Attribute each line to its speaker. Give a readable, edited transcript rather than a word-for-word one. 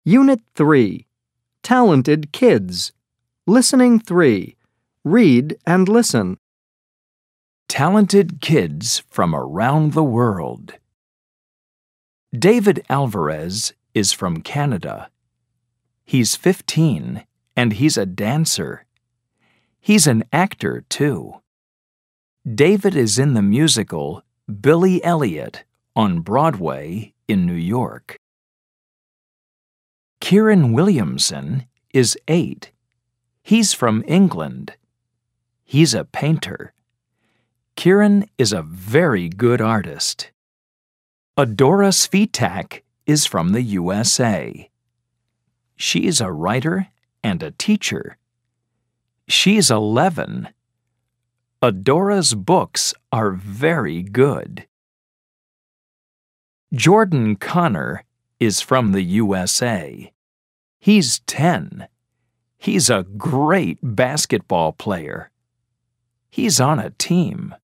Speaker 1: Unit 3. Talented Kids. Listening 3. Read and listen.
Speaker 2: Talented kids from around the world. David Alvarez is from Canada. He's 15 and he's a dancer. He's an actor, too. David is in the musical Billy Elliot on Broadway in New York. Kieran Williamson is 8. He's from England. He's a painter. Kieran is a very good artist. Adora Svitak is from the USA. She's a writer and a teacher. She's 11. Adora's books are very good. Jordan Connor is from the USA. He's 10. He's a great basketball player. He's on a team.